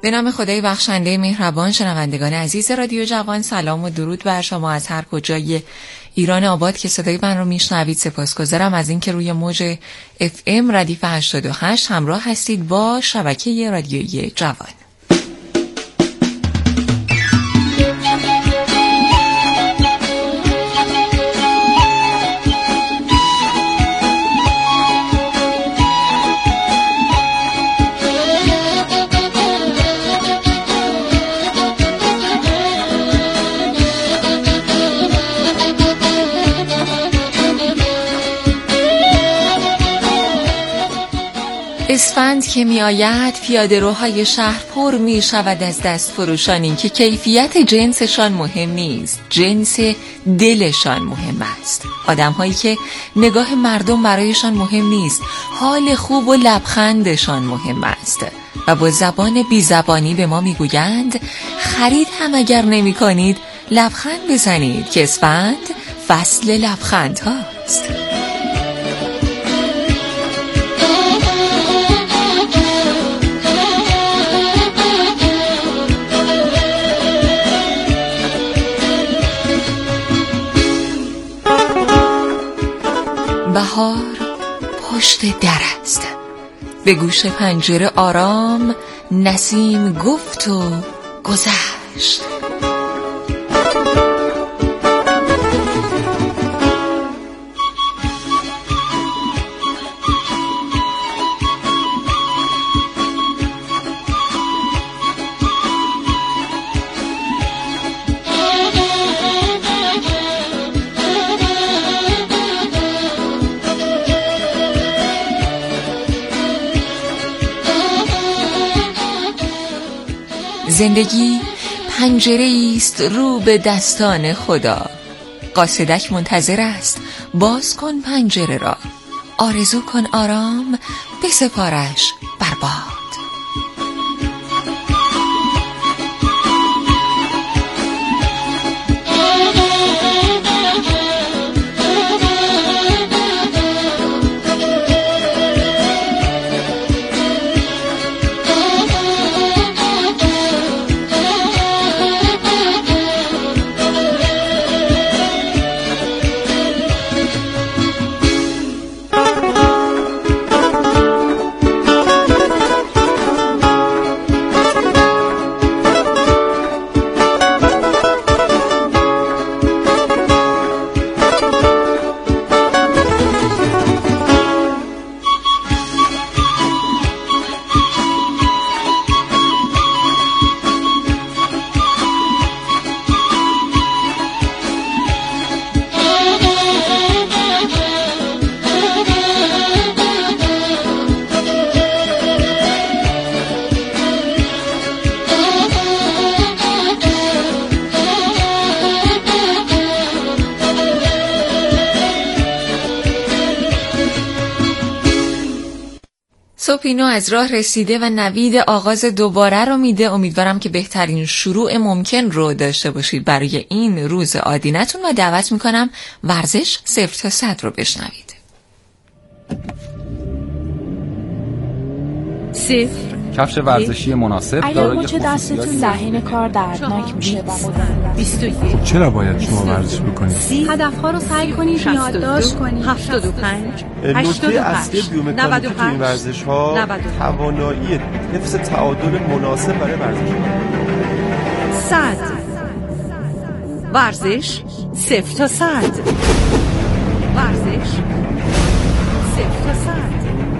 به نام خدای بخشنده مهربان، شنوندگان عزیز رادیو جوان، سلام و درود بر شما از هر کجای ایران آباد که صدای من رو میشنوید. سپاسگزارم از اینکه روی موج FM ردیف 88 همراه هستید با شبکه رادیویی جوان. اسفند که می آید پیاده روهای شهر پر می شود از دست فروشانی که کیفیت جنسشان مهم نیست، جنس دلشان مهم است. آدم هایی که نگاه مردم برایشان مهم نیست، حال خوب و لبخندشان مهم است و با زبان بی زبانی به ما می گویند خرید هم اگر نمی کنید لبخند بزنید که اسفند فصل لبخند هاست. بهار پشت در است، به گوش پنجره آرام نسیم گفت و گذشت. زندگی پنجره است رو به دستان خدا. قاصدک منتظر است، باز کن پنجره را، آرزو کن آرام، بسپارش بر باد. صبح نو از راه رسیده و نوید آغاز دوباره رو میده. امیدوارم که بهترین شروع ممکن رو داشته باشید برای این روز آدینتون و دعوت میکنم ورزش 0 تا 100 رو بشنوید. 0 کفش ورزشی مناسب دارای مچ دستتون لحن کار دردناک میشه و 21 چرا باید شما ورزش بکنید؟ هدفها رو سعی کنید یادداشت کنید. 75 نکته اصلی بیومکانیک تو این ورزش ها توانایی حفظ تعادل مناسب برای ورزش ها. 100 ورزش 0 تا 100 ورزش 0 تا 100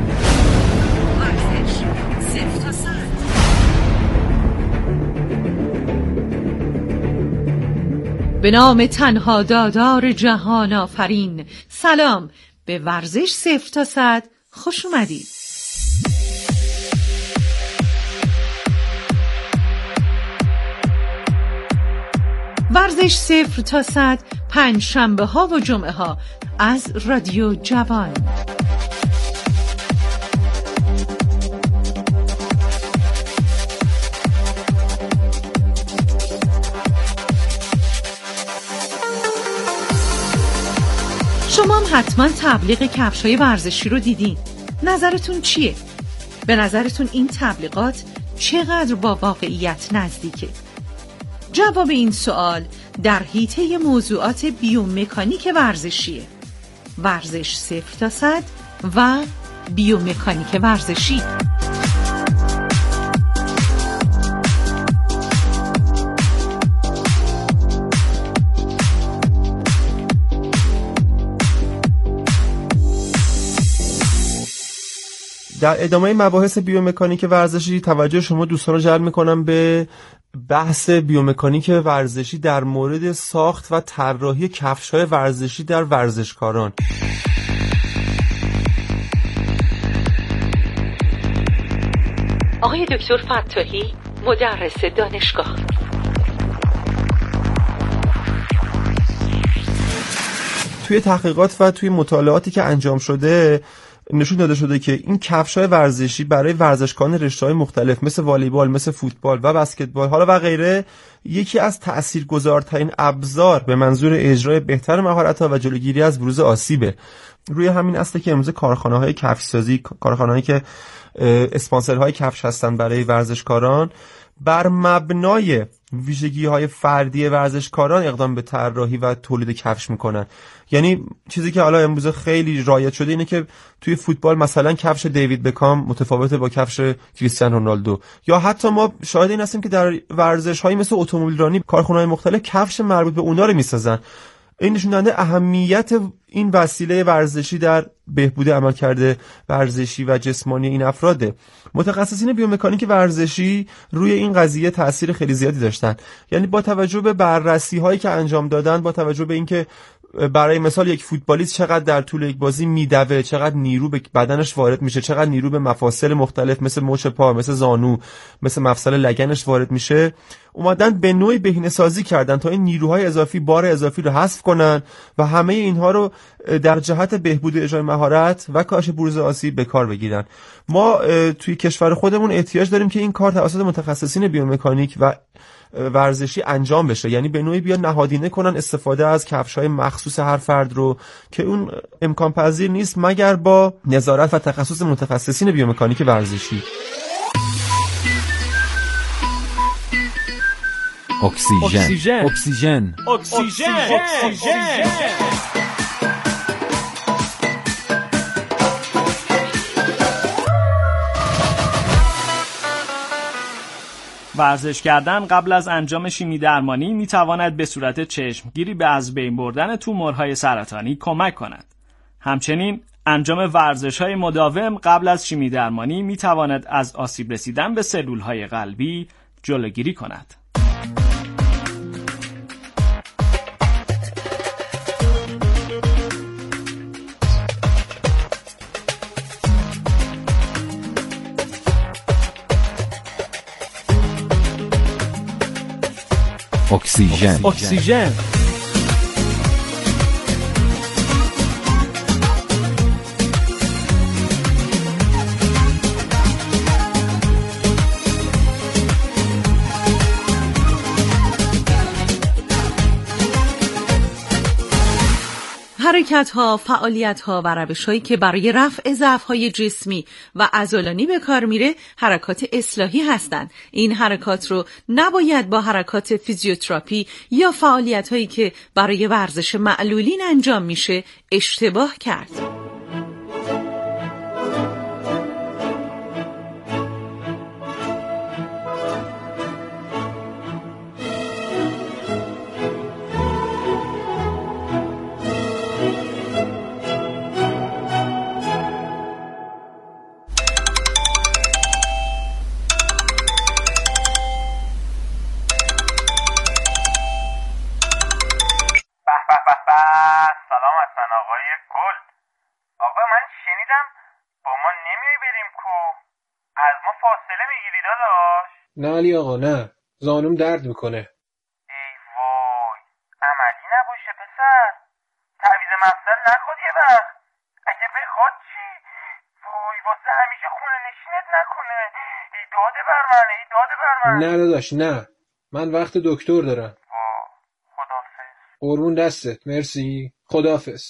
به نام تنها دادار جهان آفرین. سلام، به ورزش 0 تا 100 خوش اومدید. ورزش 0 تا 100 پنج شنبه ها و جمعه ها از رادیو جوان. شما هم حتما تبلیغ کفش‌های ورزشی رو دیدین. نظرتون چیه؟ به نظرتون این تبلیغات چقدر با واقعیت نزدیکه؟ جواب این سوال در حیطه موضوعات بیومکانیک ورزشیه. ورزش 0 تا 100 و بیومکانیک ورزشی. در ادامه مباحث بیومکانیک ورزشی توجه شما دوستان رو جلب می‌کنم به بحث بیومکانیک ورزشی در مورد ساخت و طراحی کفش‌های ورزشی در ورزشکاران. آقای دکتر فتاحی، مدرس دانشگاه. توی تحقیقات و توی مطالعاتی که انجام شده نشون داده شده که این کفش‌های ورزشی برای ورزشکاران رشته‌های مختلف مثل والیبال، مثل فوتبال و بسکتبال حالا و غیره یکی از تأثیرگذارترین ابزار به منظور اجرای بهتر مهارت‌ها و جلوگیری از بروز آسیبه. روی همین اصله که امروز کارخانه‌های کفش‌سازی، کارخانه‌هایی که اسپانسرهای کفش هستن برای ورزشکاران، بر مبنای ویژگی‌های فردی ورزشکاران اقدام به طراحی و تولید کفش میکنن. یعنی چیزی که حالا امروز خیلی رایج شده اینه که توی فوتبال مثلا کفش دیوید بکام متفاوته با کفش کریستیانو رونالدو، یا حتی ما شاهد این هستیم که در ورزش‌هایی مثل اتومبیل رانی کارخانه‌های مختلف کفش مربوط به اونا رو میسازن. این نشون دهنده اهمیت این وسیله ورزشی در بهبود عملکرد ورزشی و جسمانی این افراده. متخصصین بیومکانیک ورزشی روی این قضیه تأثیر خیلی زیادی داشتن. یعنی با توجه به بررسی‌هایی که انجام دادن، با توجه به اینکه برای مثال یک فوتبالیست چقدر در طول یک بازی میدوه، چقدر نیرو به بدنش وارد میشه، چقدر نیرو به مفاصل مختلف مثل مچ پا، مثل زانو، مثل مفصل لگنش وارد میشه، اومدن به نوعی بهینه‌سازی کردن تا این نیروهای اضافی، بار اضافی رو حذف کنن و همه اینها رو در جهت بهبود اجرای مهارت و کاهش بروز آسیب به کار بگیرن. ما توی کشور خودمون احتیاج داریم که این کار توسط متخصصین بیومکانیک و ورزشی انجام بشه. یعنی به نوعی بیان نهادینه کنن استفاده از کفش‌های مخصوص هر فرد رو که اون امکان پذیر نیست مگر با نظارت و تخصص متخصصین بیومکانیک ورزشی. اکسیژن. ورزش کردن قبل از انجام شیمی درمانی میتواند به صورت چشمگیری به از بین بردن تومورهای سرطانی کمک کند. همچنین انجام ورزش‌های مداوم قبل از شیمی درمانی میتواند از آسیب رسیدن به سلولهای قلبی جلوگیری کند. اکسیژن. حرکت‌ها، فعالیت‌ها و روش‌هایی که برای رفع ضعف‌های جسمی و عضلانی به کار میره حرکات اصلاحی هستند. این حرکات رو نباید با حرکات فیزیوتراپی یا فعالیت‌هایی که برای ورزش معلولین انجام میشه اشتباه کرد. سلام هستن آقای گل. آقا من شنیدم با ما نمیای بریم کو؟ از ما فاصله میگیری داداش؟ نه علی آقا نه، زانوم درد میکنه. ای وای، عملی نباشه پسر، تعویض مفصل نخود یه وقت، اگه بخواد چی؟ وای واسه همیشه خونه نشینت نکنه. ای داده بر من. نه داداش نه، من وقت دکتر دارم. قربون دستت، مرسی، خداحافظ.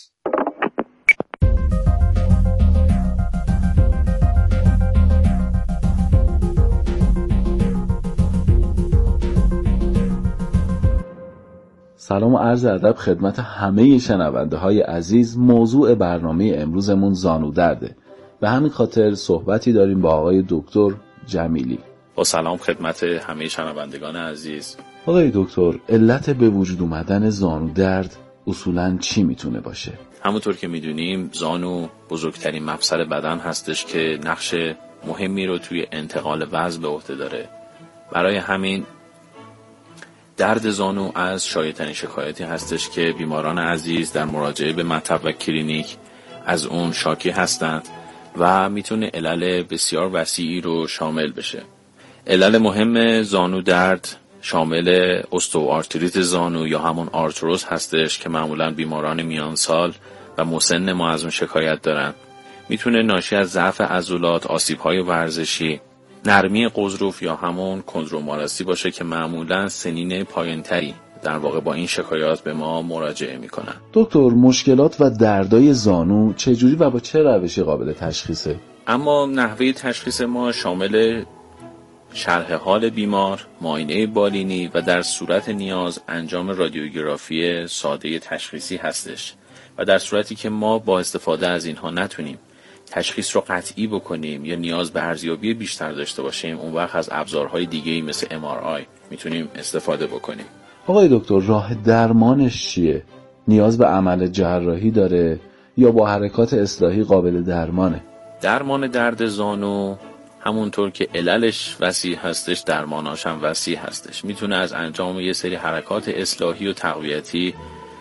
سلام و عرض ادب خدمت همه شنونده های عزیز. موضوع برنامه امروزمون زانو درده. به همین خاطر صحبتی داریم با آقای دکتر جمیلی. با سلام خدمت همه شنوندگان عزیز. آقای دکتر، علت به وجود اومدن زانو درد اصولاً چی میتونه باشه؟ همونطور که میدونیم زانو بزرگترین مفصل بدن هستش که نقش مهمی رو توی انتقال وزن به عهده داره. برای همین درد زانو از شایع‌ترین شکایتی هستش که بیماران عزیز در مراجعه به مطب و کلینیک از اون شاکی هستند و میتونه علل بسیار وسیعی رو شامل بشه. علل مهم زانو درد شامل استئوآرتریت زانو یا همون آرتروز هستش که معمولاً بیماران میان سال و مسن ما از اون شکایت دارن. میتونه ناشی از ضعف عضلات، آسیب‌های ورزشی، نرمی غضروف یا همون کندرومالاسی باشه که معمولاً سنین پایین‌تری در واقع با این شکایات به ما مراجعه میکنن. دکتر، مشکلات و دردای زانو چجوری و با چه روشی قابل تشخیصه؟ اما نحوه تشخیص ما شامل شرح حال بیمار، معاینه بالینی و در صورت نیاز انجام رادیوگرافی ساده تشخیصی هستش و در صورتی که ما با استفاده از اینها نتونیم تشخیص رو قطعی بکنیم یا نیاز به ارزیابی بیشتر داشته باشیم، اون وقت از ابزارهای دیگه‌ای مثل MRI میتونیم استفاده بکنیم. آقای دکتر، راه درمانش چیه؟ نیاز به عمل جراحی داره یا با حرکات اصلاحی قابل درمانه؟ درمان درد زانو همونطور که عللش وسیع هستش، درماناش هم وسیع هستش. میتونه از انجام یه سری حرکات اصلاحی و تقویتی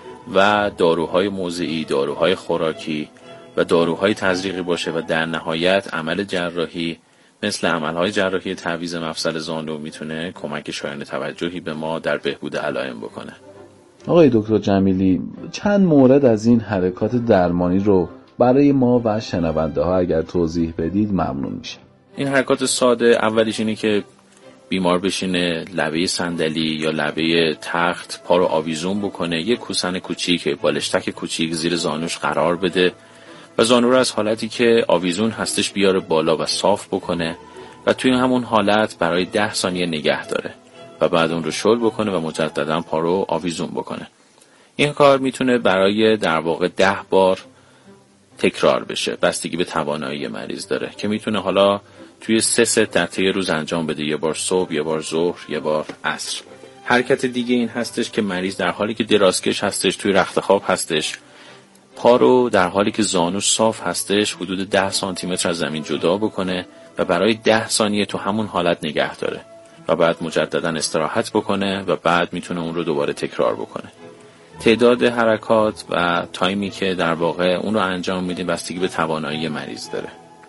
و داروهای موضعی، داروهای خوراکی و داروهای تزریقی باشه و در نهایت عمل جراحی مثل عملهای جراحی تعویض مفصل زانو میتونه کمک شایان توجهی به ما در بهبود علائم بکنه. آقای دکتر جمیلی، چند مورد از این حرکات درمانی رو برای ما و شنونده ها اگر توضیح بدید ممنون میشه. این حرکات ساده اولیش اینه که بیمار بشینه لبه صندلی یا لبه تخت پا رو آویزون بکنه، یه کوسن کوچیک، بالشتک کوچیک زیر زانوش قرار بده و زانو رو از حالتی که آویزون هستش بیاره بالا و صاف بکنه و توی همون حالت برای 10 ثانیه نگه داره و بعد اون رو شل بکنه و مجددا پا رو آویزون بکنه. این کار میتونه برای در واقع 10 بار تکرار بشه، بستگی به توانایی مریض داره که میتونه حالا توی 3 ست در طی روز انجام بده، یه بار صبح، یه بار ظهر، یه بار عصر. حرکت دیگه این هستش که مریض در حالی که درازکش هستش، توی رخت خواب هستش، پا رو در حالی که زانوش صاف هستش حدود 10 سانتی متر از زمین جدا بکنه و برای 10 ثانیه تو همون حالت نگه داره و بعد مجددا استراحت بکنه و بعد میتونه اون رو دوباره تکرار بکنه. تعداد حرکات و تایمی که در واقع اون رو انجام میده بستگی به توانایی مریض داره.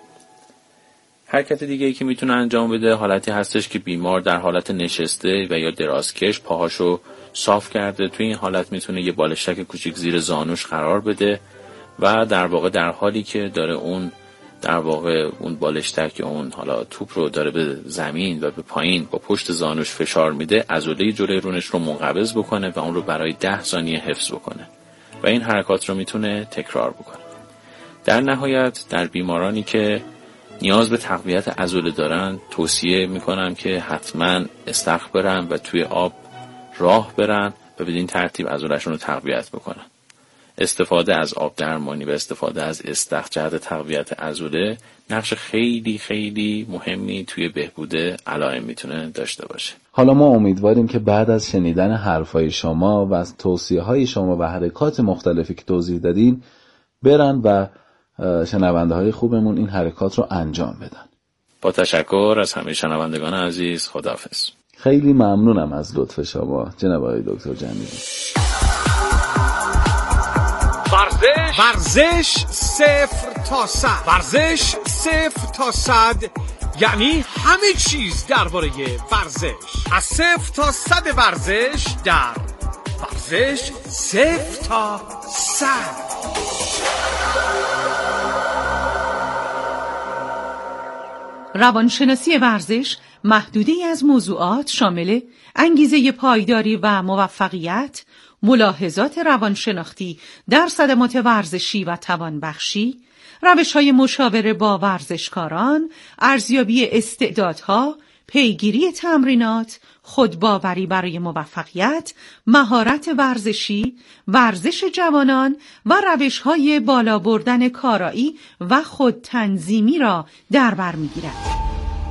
حرکت دیگه‌ای که میتونه انجام بده حالتی هستش که بیمار در حالت نشسته و یا درازکش پاهاشو صاف کرده. توی این حالت میتونه یه بالشتک کوچیک زیر زانوش قرار بده و در واقع در حالی که داره اون در واقع اون بالشتک اون حالا توپ رو داره به زمین و به پایین با پشت زانوش فشار میده، عضله جلوی رونش رو منقبض بکنه و اون رو برای 10 ثانیه حفظ بکنه و این حرکات رو میتونه تکرار بکنه. در نهایت در بیمارانی که نیاز به تقویت عضله دارن توصیه میکنم که حتما استخر برن و توی آب راه برن و بدین ترتیب عضله‌شون رو تقویت بکنن. استفاده از آب درمانی و استفاده از استخر جهت تقویت عضله نقش خیلی خیلی مهمی توی بهبود علائم میتونه داشته باشه. حالا ما امیدواریم که بعد از شنیدن حرفای شما و از توصیه‌های شما و حرکات مختلفی که توضیح دادین برن و شنونده های خوبمون این حرکات رو انجام بدن. با تشکر از همه شنوندگان عزیز، خداحافظ. خیلی ممنونم از لطف شما جناب آقای دکتر جمیلی. ورزش 0 تا 100. ورزش 0 تا 100 یعنی همه چیز درباره ورزش. از 0 تا 100 ورزش در ورزش 0 تا 100. روانشناسی ورزش محدوده‌ای از موضوعات شامل انگیزه پایداری و موفقیت، ملاحظات روانشناختی در صدمات ورزشی و توانبخشی، روش‌های مشاوره با ورزشکاران، ارزیابی استعدادها، پیگیری تمرینات، خودباوری برای موفقیت، مهارت ورزشی، ورزش جوانان و روش‌های بالا بردن کارایی و خودتنظیمی را در بر می‌گیرد.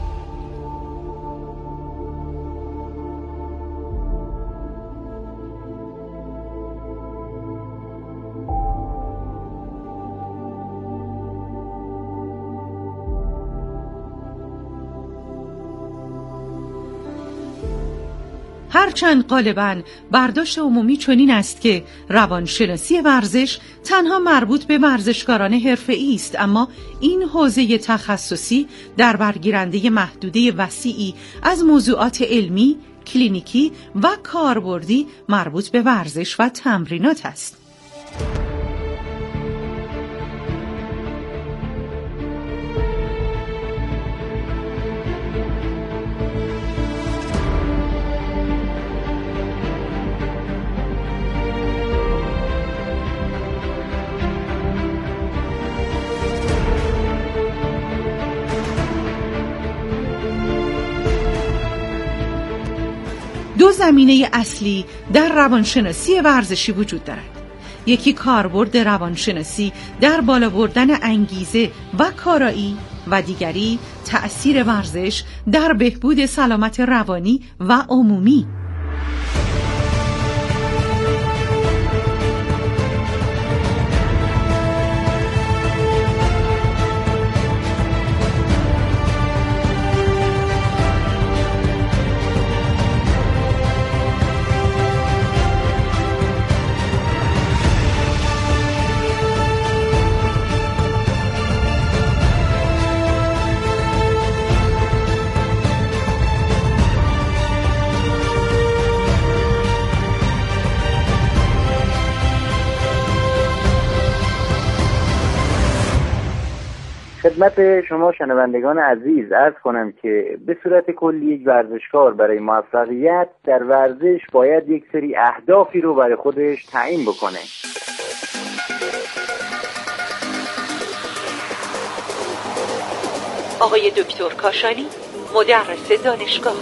هرچند غالباً برداشت عمومی چنین است که روانشناسی ورزش تنها مربوط به ورزشکاران حرفه‌ای است، اما این حوزه تخصصی در برگیرنده محدوده وسیعی از موضوعات علمی، کلینیکی و کاربردی مربوط به ورزش و تمرینات است. دو زمینه اصلی در روانشناسی ورزشی وجود دارد. یکی کاربرد روانشناسی در بالا بردن انگیزه و کارایی و دیگری تأثیر ورزش در بهبود سلامت روانی و عمومی. خدمت شما شنوندگان عزیز عرض کنم که به صورت کلی یک ورزشکار برای موفقیت در ورزش باید یک سری اهدافی رو برای خودش تعیین بکنه. آقای دکتر کاشانی، مدرس دانشگاه.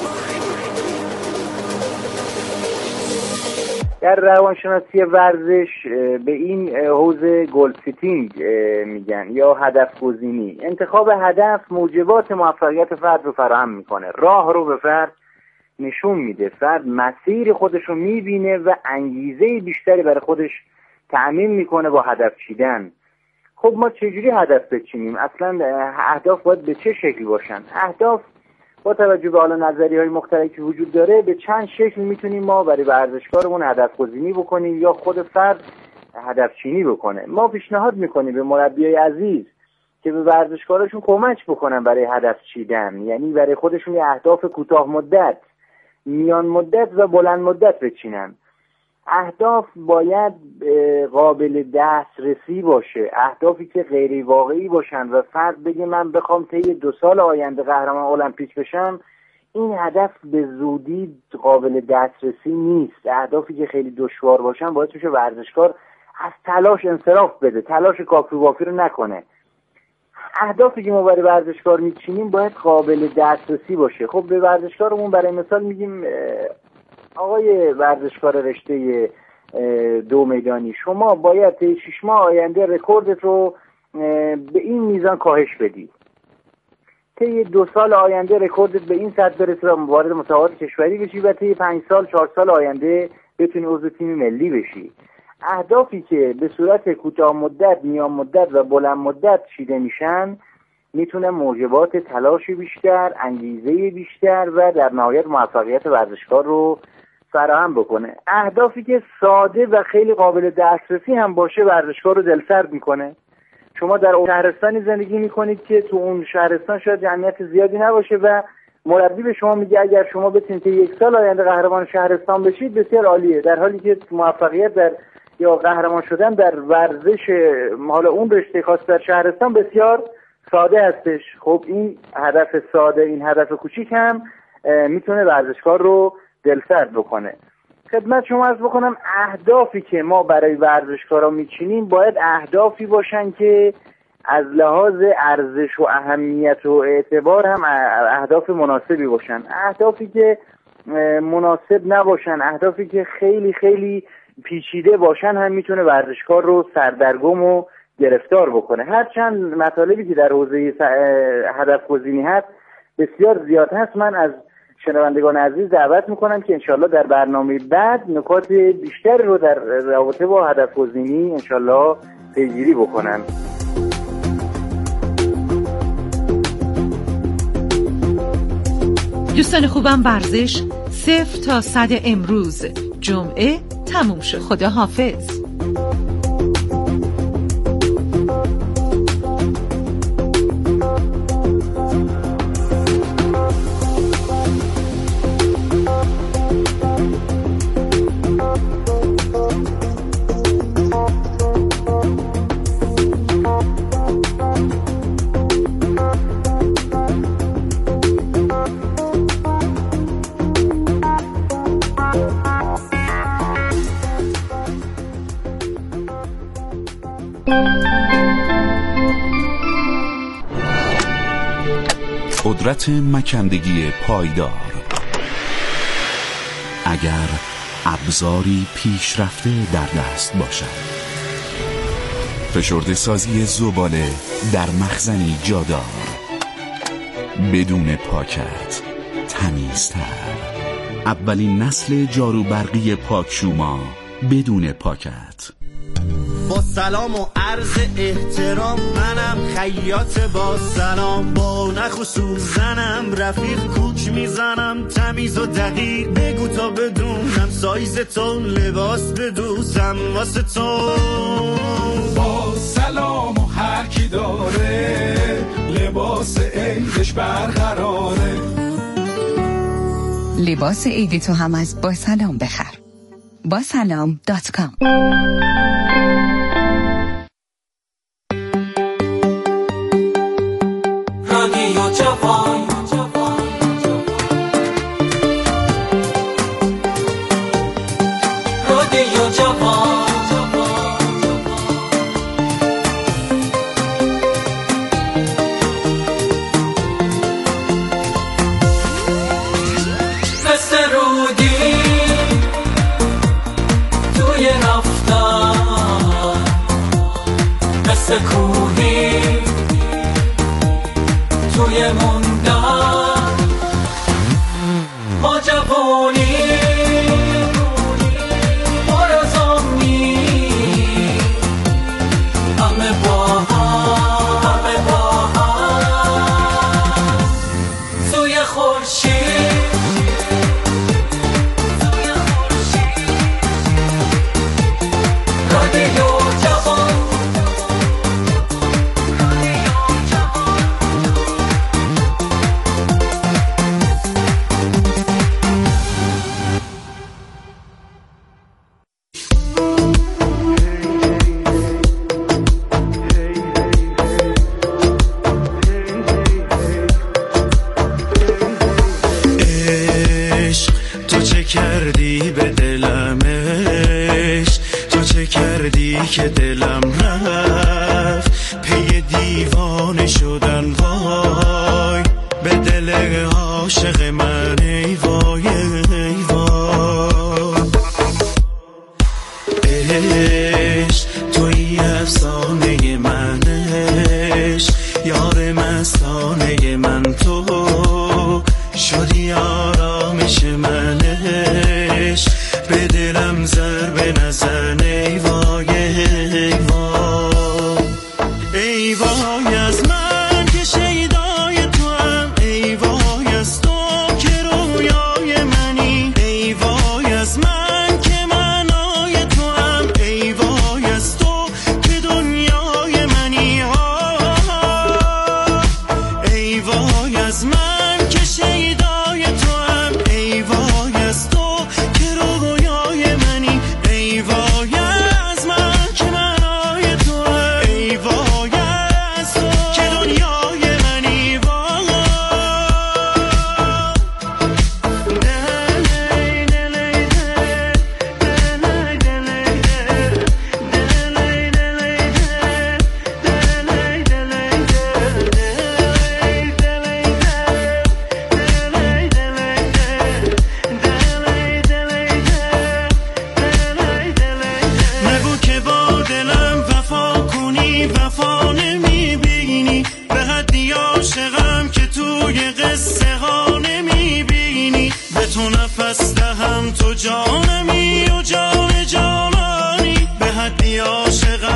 در روانشناسی ورزش به این حوزه گول سیتینگ میگن یا هدف گزینی. انتخاب هدف موجبات موفقیت فرد رو فراهم میکنه، راه رو به فرد نشون میده، فرد مسیر خودش رو میبینه و انگیزه بیشتری برای خودش تأمین میکنه با هدف چیدن. خب ما چجوری هدف بچینیم؟ اصلا اهداف باید به چه شکل باشن؟ اهداف با توجه به حالا نظریه‌های مختلفی وجود داره به چند شکل میتونیم ما برای ورزشکارمون هدف گزینی بکنیم یا خود فرد هدف چینی بکنه. ما پیشنهاد میکنیم به مربیای عزیز که به ورزشکاراشون کمک بکنن برای هدف چیدن، یعنی برای خودشون یه اهداف کوتاه مدت، میان مدت و بلند مدت بچینن. اهداف باید قابل دسترسی باشه، اهدافی که غیر واقعی باشن و فرد بگه من بخوام طی 2 سال آینده قهرمان المپیک بشم، این هدف به زودی قابل دسترسی نیست. اهدافی که خیلی دشوار باشن باید توش ورزشکار از تلاش انصراف بده، تلاش کافی وافی رو نکنه. اهدافی که ما برای ورزشکار میچینیم باید قابل دسترسی باشه. خب به ورزشکارمون برای مثال میگیم آقای ورزشکار رشته 2 میدانی، شما باید 6 ماه آینده رکوردت رو به این میزان کاهش بدی، طی 2 سال آینده رکوردت به این سطح برسه و وارد مسابقات کشوری بشی و طی 5 سال 4 سال آینده بتونی عضو تیم ملی بشی. اهدافی که به صورت کوتاه مدت، میان مدت و بلند مدت چیده میشن میتونه موجبات تلاش بیشتر، انگیزه بیشتر و در نهایت موفقیت ورزشکار رو فراهم بکنه. اهدافی که ساده و خیلی قابل دسترسی هم باشه ورزشکار رو دلسرد میکنه. شما در شهرستانی زندگی میکنید که تو اون شهرستان شاید جمعیت زیادی نباشه و مربی به شما میگه اگر شما بتونید که 1 سال آینده قهرمان شهرستان بشید بسیار عالیه، در حالی که موفقیت در یا قهرمان شدن در ورزش حالا اون رشته خاص در شهرستان بسیار ساده هستش. خب این هدف ساده، این هدف کوچیک هم میتونه ورزشکار رو دلسرد بکنه. خدمت شما عرض بکنم اهدافی که ما برای ورزشکارا میچینیم باید اهدافی باشن که از لحاظ ارزش و اهمیت و اعتبار هم اهداف مناسبی باشن. اهدافی که مناسب نباشن، اهدافی که خیلی خیلی پیچیده باشن هم میتونه ورزشکار رو سردرگم و گرفتار بکنه. هرچند مطالبی که در حوزه هدف گزینی هست بسیار زیاد هست، من از شنوندگان عزیز دعوت میکنم که انشالله در برنامه بعد نکات بیشتر رو در رابطه با هدف گزینی انشالله پیگیری بکنن. دوستان خوبم، ورزش 0 تا 100 امروز جمعه تموم شد. خدا حافظ. قدرت مکندگی پایدار. اگر ابزاری پیشرفته در دست باشد، فشرده سازی زباله در مخزنی جادار، بدون پاکت تمیزتر. اولین نسل جارو برقی پاکشوما بدون پاکت. با سلام و عرض احترام، منم خیاط با سلام، با نخ و سوزنم رفیق کوک میزنم، تمیز و دقیق بگو تا بدونم سایز تو، لباس بدوزم واسه تو. با سلام و هر کی داره لباس عیدش برقراره. لباس عید تو هم از با سلام بخر. با سلام.com. رادیو جوان، رادیو جوان، مثل رودی توی رفتن، مثل کوهی توی موندن، ما جوانی پر از امید، همه با هم، همه با هم توی خورشید، توی خورشید. رادیو جوان، که دلم رفت پی دیوانه شدن، وای به دل عاشق من، ای وای ای وای. عشق توی افسانه من، عشق یار مستانه من، تو شدی آرامش من، عشق به دلم ضربه نزن، ای وای ای وای. ای وای از من که شیدای تو هم، ای وای از تو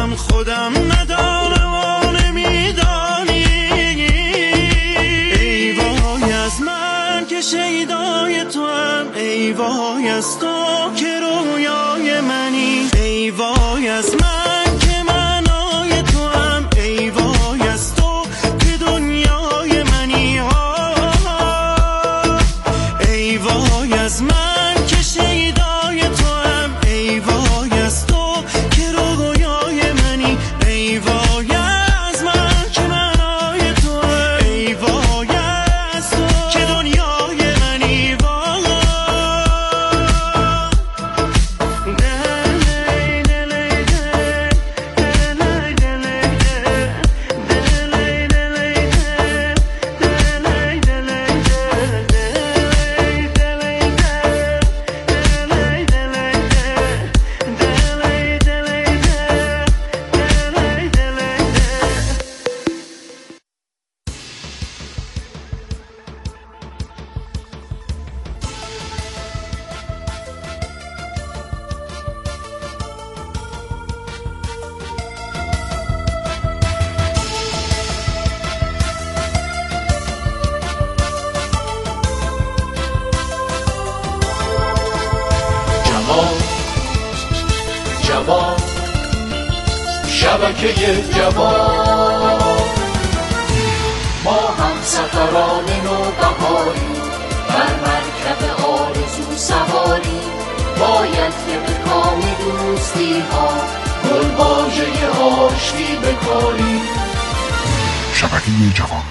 من خودم ندانم و نمیدانی. ای وای از من که شیدای تو هم، ای وای از تو که رویای منی. ای وای از من که معنای تو هم، ای وای از تو که دنیای منی. ای وای از من که شیدای تو هم، ای وای از تو که رویای منی. ای وای از من که معنای تو هم، ای وای از تو که دنیای منی. جوان شبکه جوان، ما هم سفران نوبهاری، بر مرکب آرزو سواری. باید که به کام دوستی ها، گل واژه آشتی بکاری. شبکه جوان.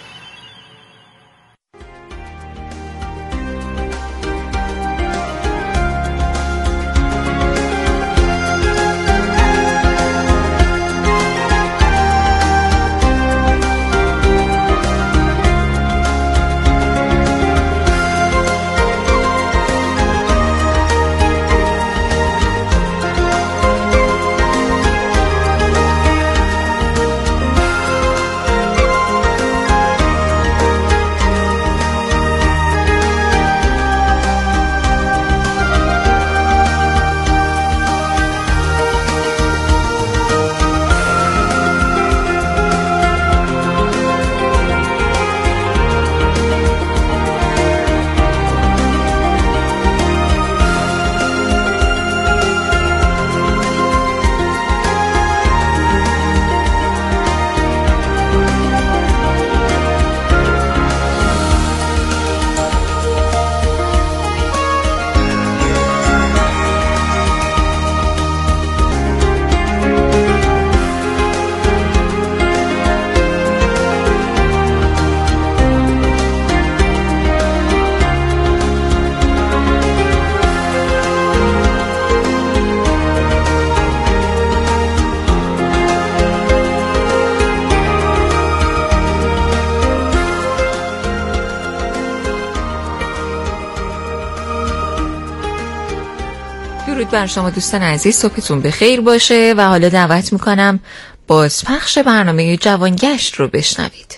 درود بر شما دوستان عزیز، صبحتون بخیر باشه و حالا دعوت میکنم بازپخش برنامه جوانگشت رو بشنوید.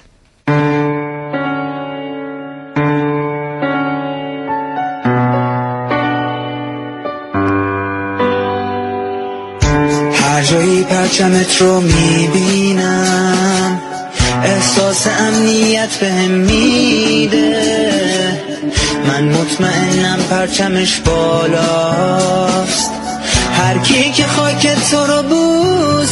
هر جایی پرچمت رو میبینم، احساس امنیت بهم میده. من مطمئنم پرچمش بالاست، هر کی که خاک تو رو بوس